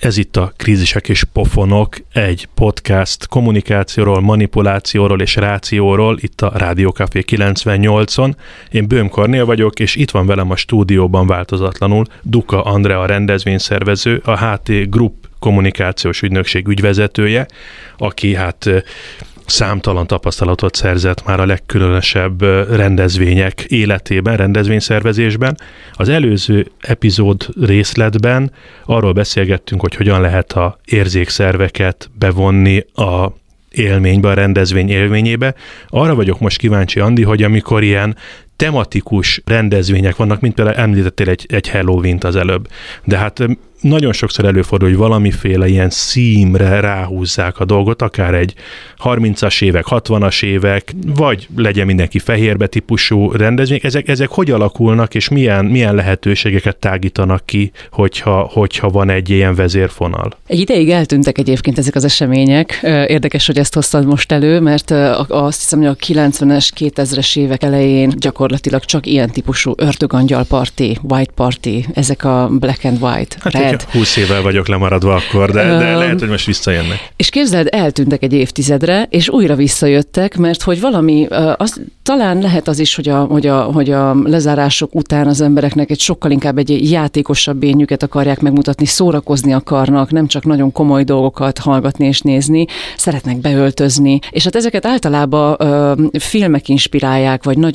Ez itt a Krízisek és Pofonok, egy podcast kommunikációról, manipulációról és rációról, itt a Rádió Café 98-on. Én Böhm Kornél vagyok, és itt van velem a stúdióban változatlanul Duka Andrea rendezvényszervező, a HT Group kommunikációs ügynökség ügyvezetője, aki számtalan tapasztalatot szerzett már a legkülönösebb rendezvények életében, rendezvényszervezésben. Az előző epizód részletben arról beszélgettünk, hogy hogyan lehet a érzékszerveket bevonni a élménybe, a rendezvény élményébe. Arra vagyok most kíváncsi, Andi, hogy amikor ilyen tematikus rendezvények vannak, mint például említettél egy Halloween-t az előbb, de nagyon sokszor előfordul, hogy valamiféle ilyen szímre ráhúzzák a dolgot, akár egy 30-as évek, 60-as évek, vagy legyen mindenki fehérbe típusú rendezvények. Ezek hogy alakulnak, és milyen lehetőségeket tágítanak ki, hogyha van egy ilyen vezérfonal? Egy ideig eltűntek egyébként ezek az események. Érdekes, hogy ezt hoztad most elő, mert azt hiszem, hogy a 90-es, 2000-es évek elején gyakorlatilag csak ilyen típusú ördögangyal party, white party, ezek a black and white, red. 20 évvel vagyok lemaradva akkor, de lehet, hogy most visszajönnek. És képzeld, eltűntek egy évtizedre, és újra visszajöttek, mert hogy valami, talán lehet az is, hogy a lezárások után az embereknek sokkal inkább egy játékosabb énjüket akarják megmutatni, szórakozni akarnak, nem csak nagyon komoly dolgokat hallgatni és nézni, szeretnek beöltözni, és ezeket általában filmek inspirálják, vagy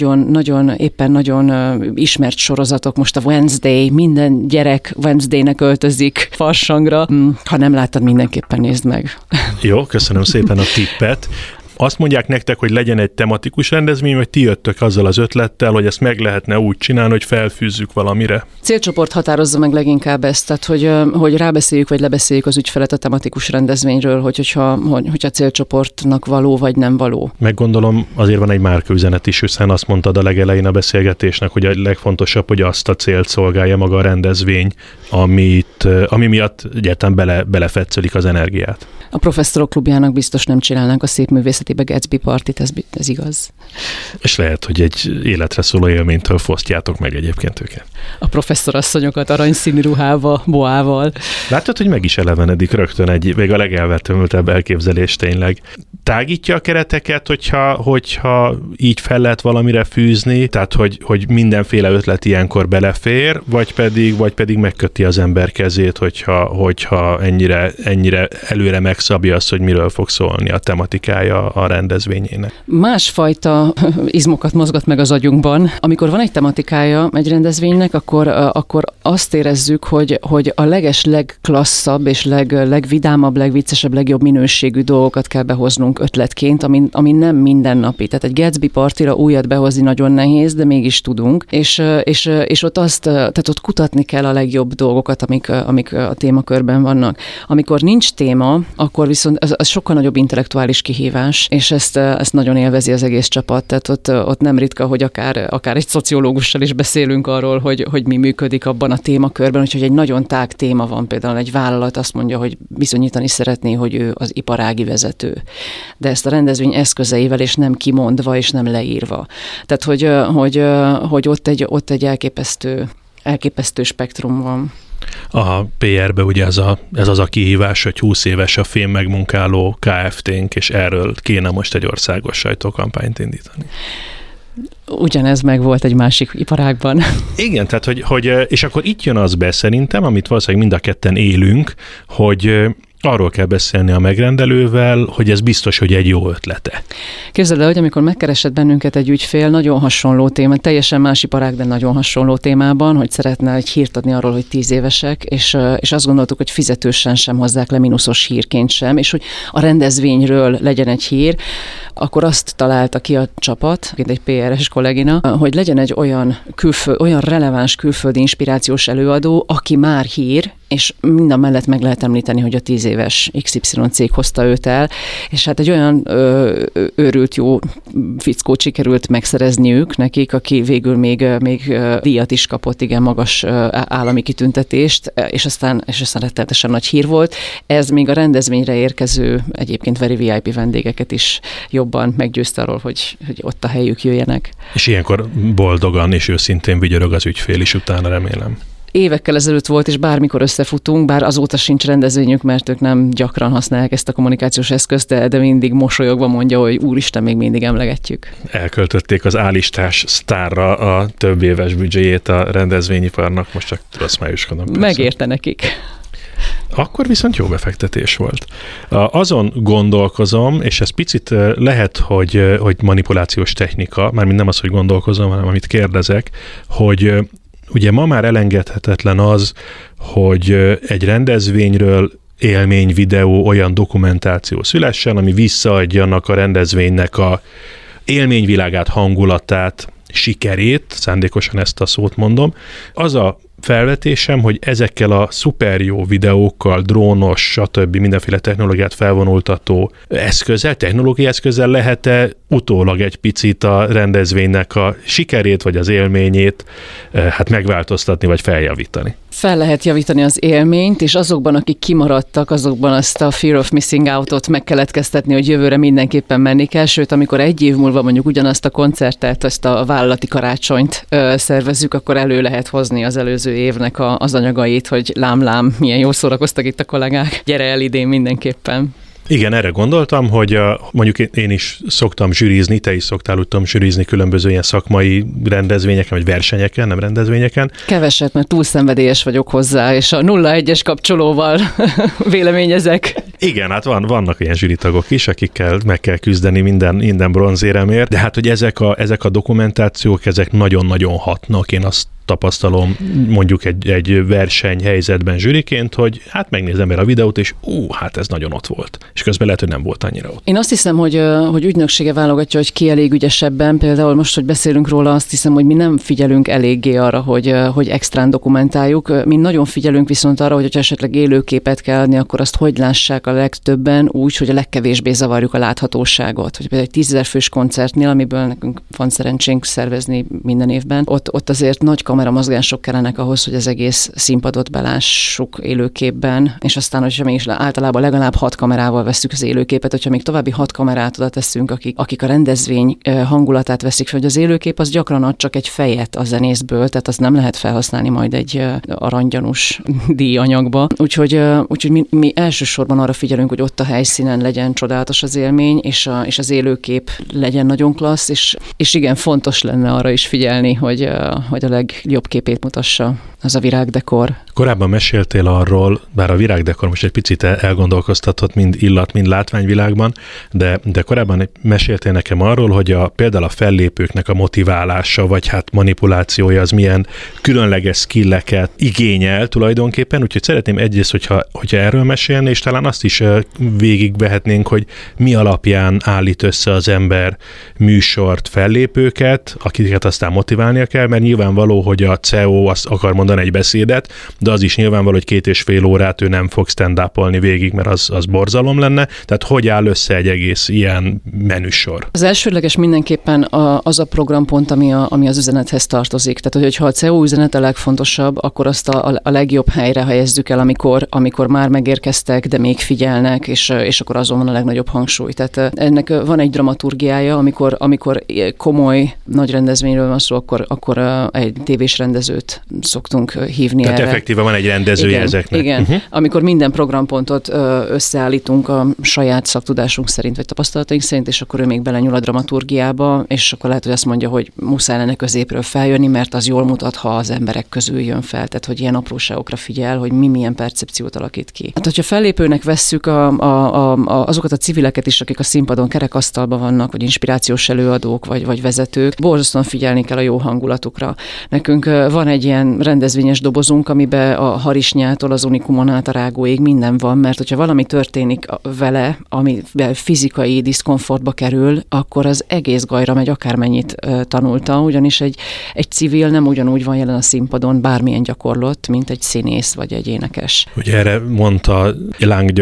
éppen nagyon ismert sorozatok, most a Wednesday, minden gyerek Wednesdaynek öltözik farsangra. Ha nem láttad, mindenképpen nézd meg. Jó, köszönöm szépen a tippet. Azt mondják nektek, hogy legyen egy tematikus rendezvény, vagy ti jöttök azzal az ötlettel, hogy ezt meg lehetne úgy csinálni, hogy felfűzzük valamire? Célcsoport határozza meg leginkább ezt, tehát hogy rábeszéljük, vagy lebeszéljük az ügyfelet a tematikus rendezvényről, hogyha célcsoportnak való, vagy nem való. Meggondolom, azért van egy márkaüzenet is, hiszen azt mondtad a legelején a beszélgetésnek, hogy a legfontosabb, hogy azt a célt szolgálja maga a rendezvény, ami miatt egyáltalán belefetszelik az energiát. A Professzorok Klubjának biztos nem csinálnánk a Szépművészetibe Gatsby partit, ez igaz. És lehet, hogy egy életre szóló élménytől fosztjátok meg egyébként őket. A professzorasszonyokat aranyszínű ruhába, boával. Látod, hogy meg is elevenedik rögtön még a legelvetemültebb elképzelés tényleg. Tágítja a kereteket, hogyha így fel lehet valamire fűzni, tehát hogy mindenféle ötlet ilyenkor belefér, vagy pedig megköti az ember kezét, hogyha ennyire előre megszabja azt, hogy miről fog szólni a tematikája a rendezvényének. Másfajta izmokat mozgat meg az agyunkban. Amikor van egy tematikája egy rendezvénynek, akkor azt érezzük, hogy a legklasszabb és legvidámabb, legviccesebb, legjobb minőségű dolgokat kell behoznunk ötletként, ami nem mindennapi. Tehát egy Gatsby partira újat behozni nagyon nehéz, de mégis tudunk. És ott kutatni kell a legjobb dolgokat, amik a témakörben vannak. Amikor nincs téma, akkor viszont az sokkal nagyobb intellektuális kihívás, és ezt nagyon élvezi az egész csapat. Tehát ott nem ritka, hogy akár egy szociológussal is beszélünk arról, hogy mi működik abban a témakörben, hogy egy nagyon tág téma van, például egy vállalat azt mondja, hogy bizonyítani szeretné, hogy ő az iparági vezető. De ezt a rendezvény eszközeivel, és nem kimondva, és nem leírva. Tehát, hogy ott egy elképesztő spektrum van. A PR-be ugye ez az a kihívás, hogy 20 éves a fém megmunkáló Kft-nk, és erről kéne most egy országos sajtókampányt indítani. Ugyanez meg volt egy másik iparágban. Igen, tehát és akkor itt jön az be szerintem, amit valószínűleg mind a ketten élünk, hogy arról kell beszélni a megrendelővel, hogy ez biztos, hogy egy jó ötlete. Képzeld el, hogy amikor megkeresett bennünket egy ügyfél, nagyon hasonló téma, teljesen más iparág, de nagyon hasonló témában, hogy szeretne egy hírt adni arról, hogy 10 évesek, és azt gondoltuk, hogy fizetősen sem hozzák le, mínuszos hírként sem, és hogy a rendezvényről legyen egy hír, akkor azt találta ki a csapat, egy PR-es kollégina, hogy legyen egy olyan releváns külföldi inspirációs előadó, aki már hír, és minden mellett meg lehet említeni, hogy a 10 éves XY cég hozta őt el, és hát egy olyan őrült jó fickót sikerült megszerezniük nekik, aki végül még díjat is kapott, igen magas állami kitüntetést, és aztán rettenetesen nagy hír volt. Ez még a rendezvényre érkező egyébként very VIP vendégeket is jobban meggyőzte arról, hogy ott a helyük jöjjenek. És ilyenkor boldogan és őszintén vigyorog az ügyfél is utána, remélem. évekkel ezelőtt volt, és bármikor összefutunk, bár azóta sincs rendezvényük, mert ők nem gyakran használják ezt a kommunikációs eszközt, de mindig mosolyogva mondja, hogy úristen, még mindig emlegetjük. Elköltötték az állistás sztárra a több éves büdzséjét a rendezvényiparnak, most csak rossz májuskodom. Megérte nekik. Akkor viszont jó befektetés volt. Azon gondolkozom, és ez picit lehet, hogy manipulációs technika, mármint nem az, hogy gondolkozom, hanem amit kérdezek, hogy ugye ma már elengedhetetlen az, hogy egy rendezvényről élmény, videó, olyan dokumentáció szülessen, ami visszaadja annak a rendezvénynek a élményvilágát, hangulatát, sikerét, szándékosan ezt a szót mondom. Az a felvetésem, hogy ezekkel a szuper jó videókkal, drónos, stb. Mindenféle technológiát felvonultató eszközzel, technológiai eszközzel lehet-e utólag egy picit a rendezvénynek a sikerét, vagy az élményét megváltoztatni, vagy feljavítani? Fel lehet javítani az élményt, és azokban, akik kimaradtak, azokban azt a fear of missing out-ot megkeletkeztetni, hogy jövőre mindenképpen menni kell, sőt, amikor egy év múlva mondjuk ugyanazt a koncertet, ezt a vállalati karácsonyt szervezzük, akkor elő lehet hozni az előző évnek az anyagait, hogy lám, milyen jól szórakoztak itt a kollégák. Gyere el idén mindenképpen. Igen, erre gondoltam, hogy mondjuk én is szoktam zsűrizni, te is szoktál úgy zsűrizni különböző ilyen szakmai rendezvényeken, vagy versenyeken, nem rendezvényeken. Keveset, mert túl szenvedélyes vagyok hozzá, és a 0-1-es kapcsolóval véleményezek. Igen, hát vannak ilyen zsűritagok is, akikkel meg kell küzdeni minden bronzéremért, de hát, hogy ezek a dokumentációk, ezek nagyon-nagyon hatnak, én azt tapasztalom mondjuk egy versenyhelyzetben zsűriként, hogy hát megnézem el a videót, és hát ez nagyon ott volt. És közben lehet, hogy nem volt annyira ott. Én azt hiszem, hogy ügynöksége válogatja, hogy ki elég ügyesebben. Például most, hogy beszélünk róla, azt hiszem, hogy mi nem figyelünk eléggé arra, hogy extrán dokumentáljuk. Mi nagyon figyelünk viszont arra, hogy ha esetleg élőképet kell adni, akkor azt hogy lássák a legtöbben úgy, hogy a legkevésbé zavarjuk a láthatóságot. Hogy például egy 10 000 fős koncertnél, amiből nekünk van szerencsénk szervezni minden évben, ott azért nagy kameramozgások kellenek ahhoz, hogy az egész színpadot belássuk élőképben, és aztán, hogyha mégis általában legalább 6 kamerával vesszük az élőképet, hogyha még további 6 kamerát oda teszünk, akik a rendezvény hangulatát veszik fel, hogy az élőkép az gyakran ad csak egy fejet a zenészből, tehát azt nem lehet felhasználni majd egy aranygyanús díjanyagba. Úgyhogy mi elsősorban arra figyelünk, hogy ott a helyszínen legyen csodálatos az élmény, és az élőkép legyen nagyon klassz, és igen, fontos lenne arra is figyelni, hogy a legjobb képét mutassa az a virágdekor. Korábban meséltél arról, bár a virágdekor most egy picit elgondolkoztatott mind illat, mind látványvilágban, de korábban meséltél nekem arról, hogy például a fellépőknek a motiválása, vagy hát manipulációja az milyen különleges skilleket igényel tulajdonképpen, úgyhogy szeretném egyrészt, hogyha erről mesélni, és talán azt is végigvehetnénk, hogy mi alapján állít össze az ember műsort, fellépőket, akiket aztán motiválnia kell, mert nyilvánvaló, hogy a CEO azt akar mondani egy beszédet, de az is nyilvánvaló, hogy 2,5 órát ő nem fog stand-upolni végig, mert az borzalom lenne. Tehát hogy áll össze egy egész ilyen menüsor? Az elsődleges mindenképpen az a programpont, ami az üzenethez tartozik. Tehát, hogyha a CEO üzenet a legfontosabb, akkor azt a legjobb helyre helyezzük el, amikor már megérkeztek, de még figyelnek, és akkor azon van a legnagyobb hangsúly. Tehát ennek van egy dramaturgiája, amikor komoly nagy rendezvényről van szó, akkor egy tévés rendezőt szoktunk hívni Tehát erre. Effektíven van egy rendezője ezeknek. Igen, amikor minden programpontot összeállítunk a saját szaktudásunk szerint, vagy tapasztalataink szerint, és akkor ő még belenyúl a dramaturgiába, és akkor lehet, hogy azt mondja, hogy muszáj lenne középről feljönni, mert az jól mutat, ha az emberek közül jön fel. Tehát, hogy ilyen apróságokra figyel, hogy milyen percepciót alakít ki. Hát, hogyha fellépőnek vesszük azokat a civileket is, akik a színpadon kerekasztalban vannak, vagy inspirációs előadók, vagy vezetők, borzasztóan figyelni kell a jó hangulatukra. Nekünk van egy ilyen rendezvényes dobozunk, amiben a harisnyától az unikumon át a rágóig minden van, mert hogyha valami történik vele, amivel fizikai diszkomfortba kerül, akkor az egész gajra megy, akármennyit tanulta, ugyanis egy civil nem ugyanúgy van jelen a színpadon, bármilyen gyakorlott, mint egy színész vagy egy énekes. Ugye erre mondta Láng György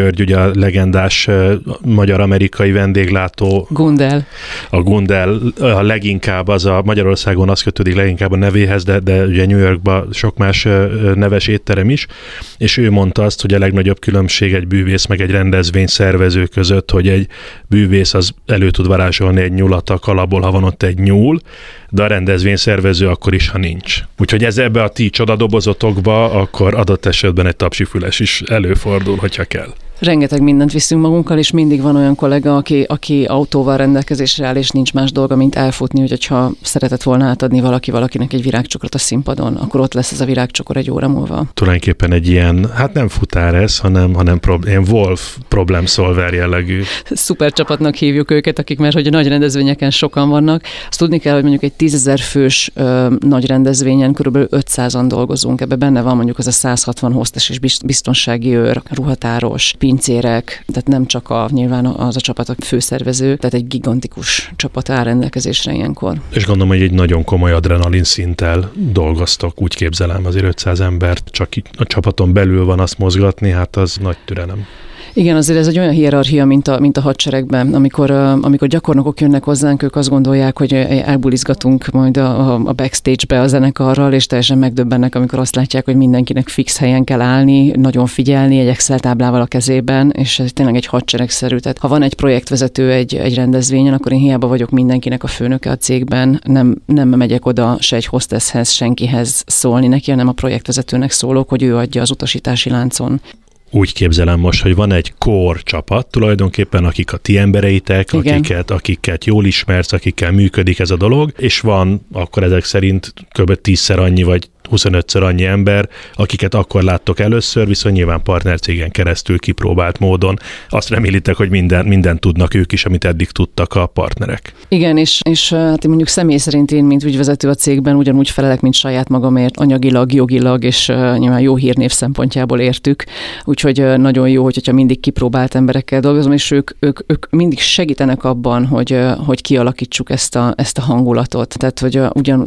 György, ugye a legendás magyar-amerikai vendéglátó. Gundel. A Gundel a leginkább, az a Magyarországon az kötődik leginkább a nevéhez, de ugye New Yorkban sok más neves étterem is, és ő mondta azt, hogy a legnagyobb különbség egy bűvész meg egy rendezvény szervező között, hogy egy bűvész az elő tud varázsolni egy nyulat a kalapból, ha van ott egy nyúl, de a rendezvény szervező akkor is, ha nincs. Úgyhogy ez ebbe a ti csodadobozotokba, akkor adott esetben egy tapsifüles is előfordul, hogyha kell. Rengeteg mindent viszünk magunkkal, és mindig van olyan kollega, aki autóval rendelkezésre áll, és nincs más dolga, mint elfutni, hogyha szeretett volna átadni valakinek egy virágcsokrot a színpadon, akkor ott lesz ez a virágcsokor egy óra múlva. Tulajdonképpen egy ilyen, hát nem futár ez, hanem ilyen Wolf problem solver jellegű. Szuper csapatnak hívjuk őket, mert hogy a nagy rendezvényeken sokan vannak. Azt tudni kell, hogy mondjuk egy 10 000 fős nagy rendezvényen körülbelül 500-an dolgozunk. Ebben benne van mondjuk az a 160 hostess és biztonsági őr, ruhatáros, pincérek, tehát nem csak nyilván az a csapat a főszervező, tehát egy gigantikus csapat áll rendelkezésre ilyenkor. És gondolom, hogy egy nagyon komoly adrenalin szinttel dolgoztok, úgy képzelem, azért 500 embert csak a csapaton belül van azt mozgatni, hát az nagy türelem. Igen, azért ez egy olyan hierarchia, mint a hadseregben. Amikor gyakornokok jönnek hozzánk, ők azt gondolják, hogy elbulizgatunk majd a backstage-be a zenekarral, és teljesen megdöbbennek, amikor azt látják, hogy mindenkinek fix helyen kell állni, nagyon figyelni, egy Excel táblával a kezében, és ez tényleg egy hadseregszerű. Tehát ha van egy projektvezető egy rendezvényen, akkor én hiába vagyok mindenkinek a főnöke a cégben, nem megyek oda se egy hostesshez, senkihez szólni neki, hanem a projektvezetőnek szólok, hogy ő adja az utasítási láncon. Úgy képzelem most, hogy van egy core csapat tulajdonképpen, akik a ti embereitek, akiket jól ismersz, akikkel működik ez a dolog, és van akkor ezek szerint kb. 10-szer annyi vagy 25-ször annyi ember, akiket akkor láttok először, viszont nyilván partnercégen keresztül kipróbált módon. Azt remélitek, hogy mindent tudnak ők is, amit eddig tudtak a partnerek. Igen, és hát én mondjuk személy szerint én, mint ügyvezető a cégben ugyanúgy felelek, mint saját magamért, anyagilag, jogilag, és nyilván jó hírnév szempontjából értük. Úgyhogy nagyon jó, hogyha mindig kipróbált emberekkel dolgozom, és ők mindig segítenek abban, hogy kialakítsuk ezt a hangulatot. Tehát, hogy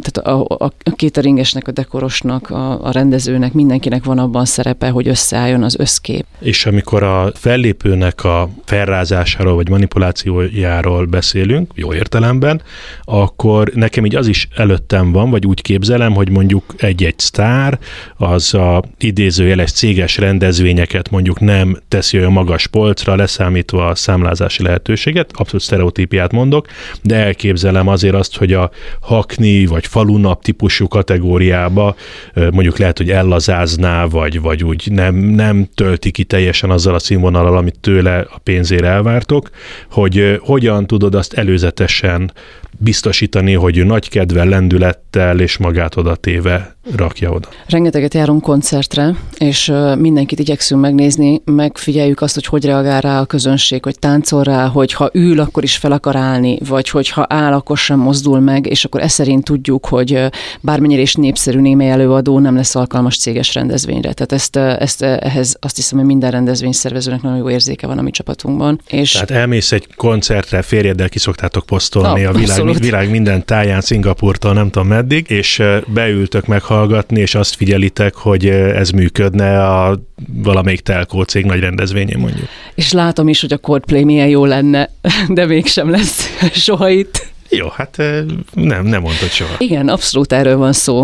a cateringesnek, a dekorosnak, a rendezőnek, mindenkinek van abban szerepe, hogy összeálljon az összkép. És amikor a fellépőnek a felrázásáról vagy manipulációjáról beszélünk, jó értelemben, akkor nekem így az is előttem van, vagy úgy képzelem, hogy mondjuk egy-egy sztár, az a idézőjeles céges rendezvényeket mondjuk nem teszi olyan magas polcra, leszámítva a számlázási lehetőséget, abszolút sztereotípiát mondok, de elképzelem azért azt, hogy a Hackney vagy falunap típusú kategóriába mondjuk lehet, hogy ellazázná, vagy úgy nem tölti ki teljesen azzal a színvonallal, amit tőle a pénzére elvártok, hogy hogyan tudod azt előzetesen biztosítani, hogy nagy kedvel, lendülettel és magát oda téve rakja oda. Rengeteget járunk koncertre, és mindenkit igyekszünk megnézni, megfigyeljük azt, hogy reagál rá a közönség, hogy táncol rá, hogy ha ül, akkor is fel akar állni, vagy hogyha áll, akkor sem mozdul meg, és akkor ezt szerint tudjuk, hogy bármennyire is népszerű némely előadó nem lesz alkalmas céges rendezvényre. Tehát ehhez azt hiszem, hogy minden rendezvényszervezőnek nagyon jó érzéke van a mi csapatunkban. És tehát elmész egy koncertre, férjeddel ki szoktátok posztolni a világ minden táján, Szingapúrtól nem tudom meddig, és beültök meghallgatni, és azt figyelitek, hogy ez működne a valamelyik telkó cég nagy rendezvényén mondjuk. És látom is, hogy a Coldplay milyen jó lenne, de mégsem lesz soha itt. Jó, hát nem mondtad soha. Igen, abszolút erről van szó,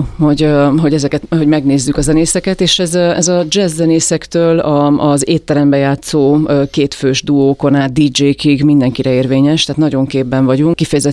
hogy megnézzük a zenészeket, és ez a jazz zenészektől az étterembe játszó kétfős duókon át DJ-kig mindenkire érvényes, tehát nagyon képben vagyunk.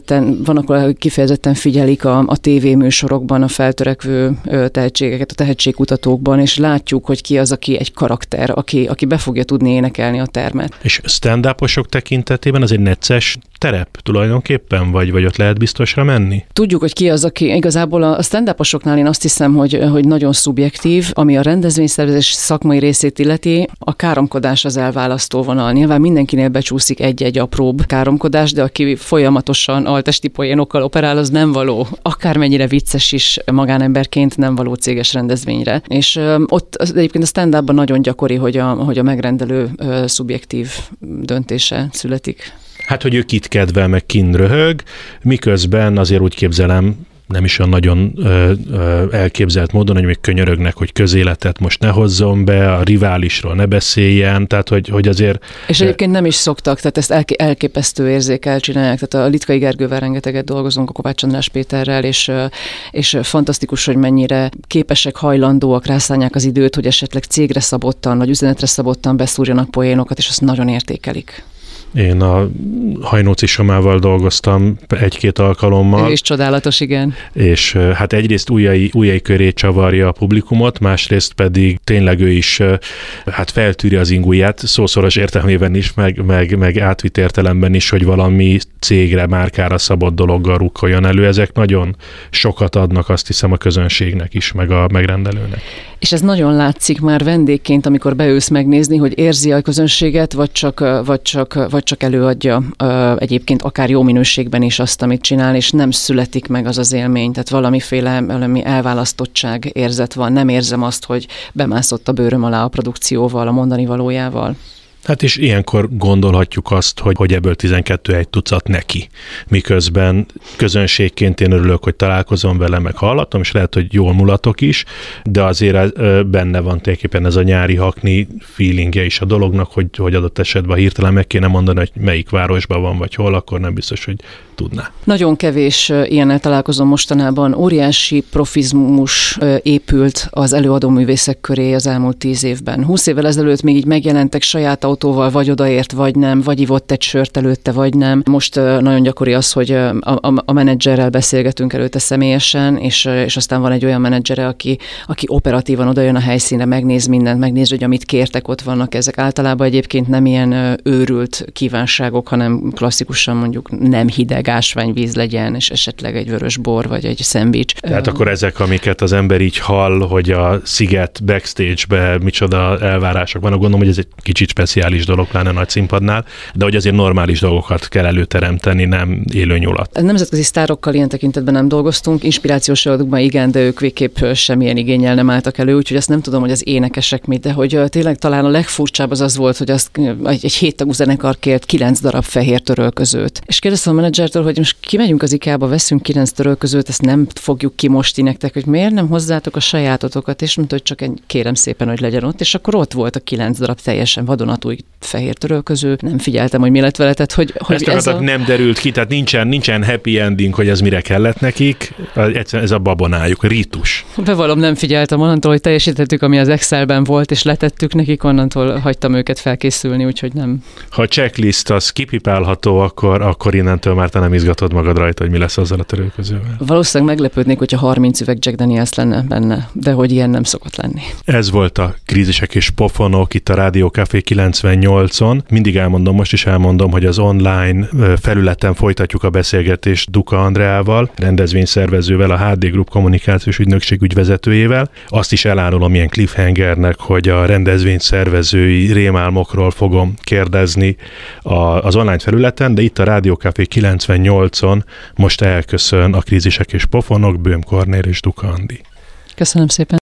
Kifejezetten figyelik a tévéműsorokban a feltörekvő tehetségeket, a tehetségkutatókban, és látjuk, hogy ki az, aki egy karakter, aki be fogja tudni énekelni a termet. És stand-uposok tekintetében az egy necces terep tulajdonképpen, vagy ott lehet biztosra menni? Tudjuk, hogy ki az, aki igazából a stand-uposoknál én azt hiszem, hogy nagyon szubjektív, ami a rendezvényszervezés szakmai részét illeti, a káromkodás az elválasztó vonal. Nyilván mindenkinél becsúszik egy-egy apróbb káromkodás, de aki folyamatosan altesti poénokkal operál, az nem való. Akármennyire vicces is magánemberként nem való céges rendezvényre. És ott egyébként a stand-upban nagyon gyakori, hogy a megrendelő szubjektív döntése születik. Hát, hogy ő kit kedvel, meg kin röhög, miközben azért úgy képzelem, nem is olyan nagyon elképzelt módon, hogy még könyörögnek, hogy közéletet most ne hozzon be, a riválisról ne beszéljen, tehát hogy azért... És egyébként nem is szoktak, tehát ezt elképesztő érzékel csinálják, tehát a Litkai Gergővel rengeteget dolgozunk, a Kovács András Péterrel, és fantasztikus, hogy mennyire képesek, hajlandóak, rászánják az időt, hogy esetleg cégre szabottan, vagy üzenetre szabottan beszúrjanak poénokat, és azt nagyon értékelik. Én a Hajnóci Somával dolgoztam 1-2 alkalommal. Ő is csodálatos, igen. És hát egyrészt ujjai köré csavarja a publikumot, másrészt pedig tényleg ő is hát feltűri az ingujját, szószoros értelmében is, meg átvitt értelemben is, hogy valami cégre, márkára szabott dologgal rukkoljon elő. Ezek nagyon sokat adnak, azt hiszem, a közönségnek is, meg a megrendelőnek. És ez nagyon látszik már vendégként, amikor beülsz megnézni, hogy érzi a közönséget, vagy csak előadja egyébként akár jó minőségben is azt, amit csinál, és nem születik meg az élmény, tehát valami elválasztottság érzet van. Nem érzem azt, hogy bemászott a bőröm alá a produkcióval, a mondani valójával. Hát és ilyenkor gondolhatjuk azt, hogy ebből 12 tucat neki. Miközben közönségként én örülök, hogy találkozom vele, meg hallatom, és lehet, hogy jól mulatok is, de azért benne van tulajdonképpen ez a nyári hakni feelingje is a dolognak, hogy adott esetben hirtelen meg kéne mondani, hogy melyik városban van, vagy hol, akkor nem biztos, hogy tudná. Nagyon kevés ilyennel találkozom mostanában. Óriási profizmus épült az előadóművészek köré az elmúlt 10 évben. 20 évvel ezelőtt még így megjelentek saját autóval, vagy odaért, vagy nem, vagy ivott egy sört előtte, vagy nem. Most nagyon gyakori az, hogy a menedzserrel beszélgetünk előtte személyesen, és aztán van egy olyan menedzsere, aki operatívan odajön a helyszínre, megnéz mindent, megnéz, hogy amit kértek, ott vannak ezek. Általában egyébként nem ilyen őrült kívánságok, hanem klasszikusan mondjuk nem hideg ásványvíz legyen, és esetleg egy vörös bor, vagy egy szendvics. Tehát akkor ezek, amiket az ember így hall, hogy a Sziget backstage-be micsoda elvárások vannak, gondolom, hogy ez egy kicsit speciális dolog, pláne nagy színpadnál, de hogy azért normális dolgokat kell előteremteni, nem élő nyulat. Nemzetközi sztárokkal ilyen tekintetben nem dolgoztunk, inspirációs előadókban igen, de ők végképp semmilyen igénnyel nem álltak elő, úgyhogy ezt nem tudom, hogy az énekesek mit, de hogy tényleg talán a legfurcsább az volt, hogy azt egy 7 tagú zenekar kért 9 darab fehér törölközőt. És kérdeztem a menedzsertől, hogy most kimegyünk az IKEA-ba, veszünk 9 törölközőt, ezt nem fogjuk kimosni nektek, hogy miért nem hozzátok a sajátotokat, és mondta, hogy csak kérem szépen, hogy legyen ott, és akkor ott volt a 9 darab teljesen vadonatúj fehér törölköző. Nem figyeltem, hogy mi lett vele, tehát hogy ez nem derült ki, tehát nincsen happy ending, hogy ez mire kellett nekik, egyszerűen ez a babonájuk, ritus. Bevallom, nem figyeltem, onnantól, hogy teljesítettük, ami az Excelben volt, és letettük nekik, onnantól hagytam őket felkészülni, úgyhogy nem. Ha a checklist az kipipálható, akkor innentől már te nem izgatod magad rajta, hogy mi lesz azzal a törölközővel. Valószínűleg meglepődnék, hogyha 30 üveg Jack Daniels lenne benne, de hogy ilyen nem szokott lenni. Ez volt a Krízisek és pofonok itt a Rádió Café 98-on. Mindig elmondom, most is elmondom, hogy az online felületen folytatjuk a beszélgetést Duka Andreával, rendezvényszervezővel, a HD Group kommunikációs ügynökség ügyvezetőjével. Azt is elárulom ilyen cliffhangernek, hogy a rendezvényszervezői rémálmokról fogom kérdezni az online felületen, de itt a Rádió Café 98-on most elköszön a Krízisek és pofonok, Böhm Kornél és Duka Andi. Köszönöm szépen.